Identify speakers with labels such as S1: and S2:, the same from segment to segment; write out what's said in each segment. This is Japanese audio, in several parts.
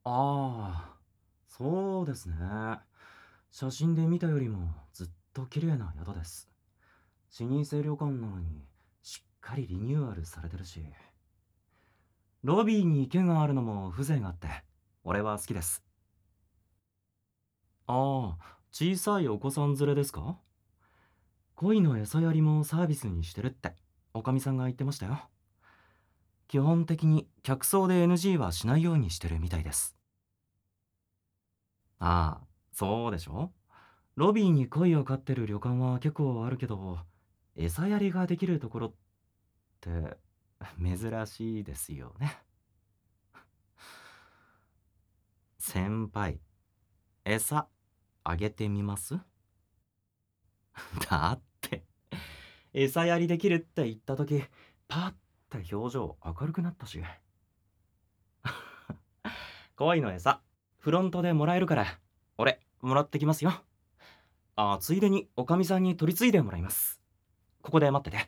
S1: ああ、そうですね。写真で見たよりもずっと綺麗な宿です。老舗旅館なのにしっかりリニューアルされてるし、ロビーに池があるのも風情があって、俺は好きです。ああ、小さいお子さん連れですか？鯉の餌やりもサービスにしてるって、おかみさんが言ってましたよ。基本的に客層で NG はしないようにしてるみたいです。ああ、そうでしょ。ロビーに鯉を飼ってる旅館は結構あるけど、餌やりができるところって珍しいですよね。先輩、餌あげてみます？だって、餌やりできるって言った時、パッて表情明るくなったし。鯉の餌、フロントでもらえるから、俺、もらってきますよ。あ、ついでにおかみさんに取り継いでもらいます。ここで待ってて。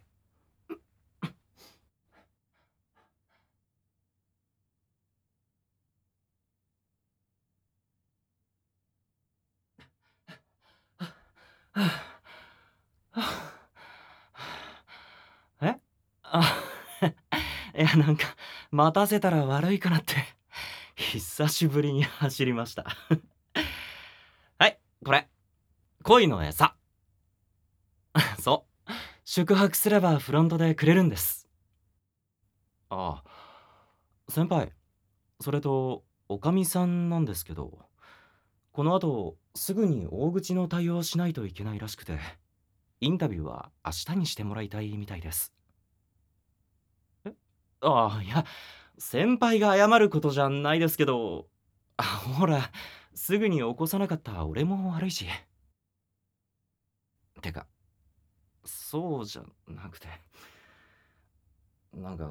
S1: えあ、いや、なんか、待たせたら悪いかなって、久しぶりに走りました。はい、これ、恋の餌。そう。宿泊すればフロントでくれるんです。ああ、先輩、それと、おかみさんなんですけど、この後、すぐに大口の対応しないといけないらしくて、インタビューは明日にしてもらいたいみたいです。えああ、いや、先輩が謝ることじゃないですけど、ほら、すぐに起こさなかった俺も悪いし。てか、そうじゃなくて、なんか、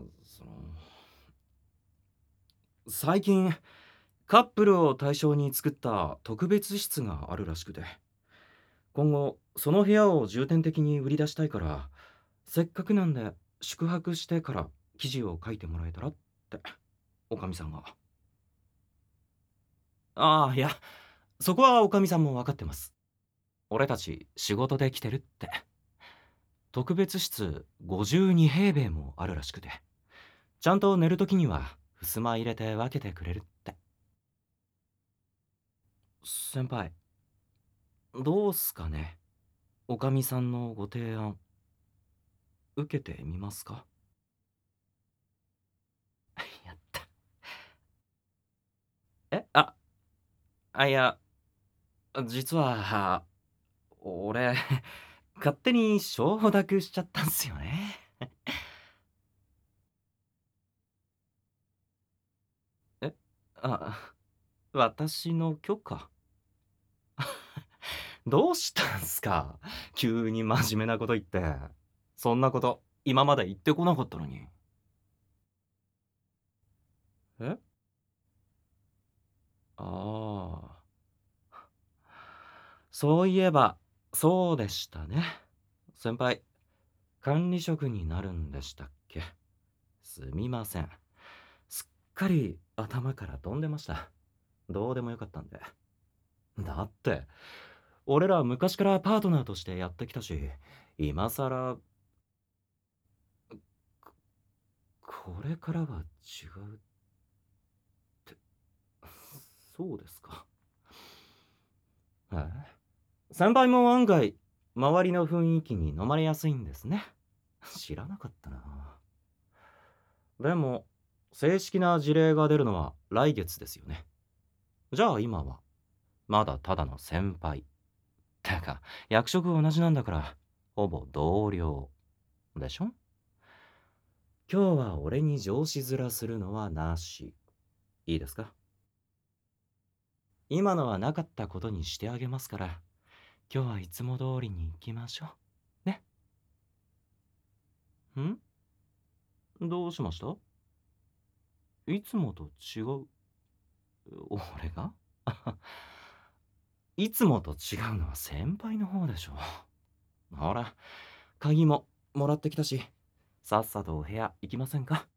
S1: 最近、カップルを対象に作った特別室があるらしくて、今後、その部屋を重点的に売り出したいから、せっかくなんで宿泊してから記事を書いてもらえたらって、おかみさんが。ああ、いや、そこはおかみさんも分かってます。俺たち仕事で来てるって。特別室52平米もあるらしくて、ちゃんと寝るときには襖入れて分けてくれるって。先輩、どうすかね。おかみさんのご提案、受けてみますか？やった。えいや、実は、俺、勝手に承諾しちゃったんすよね。えあ、私の許可？どうしたんすか？急に真面目なこと言って。そんなこと今まで言ってこなかったのに。えああ、そういえば、そうでしたね。先輩、管理職になるんでしたっけ？すみません。すっかり頭から飛んでました。どうでもよかったんで。だって、俺ら昔からパートナーとしてやってきたし、今さら、これからは違うって、そうですか。え先輩も案外、周りの雰囲気に飲まれやすいんですね。知らなかったな。でも、正式な事例が出るのは来月ですよね。じゃあ今は、まだただの先輩。てか、役職同じなんだから、ほぼ同僚。でしょ？今日は俺に上司面するのはなし。いいですか？今のはなかったことにしてあげますから、今日はいつも通りに行きましょう。ね。どうしました？いつもと違う。俺がいつもと違うのは先輩の方でしょ。ほら、鍵ももらってきたし、さっさとお部屋行きませんか？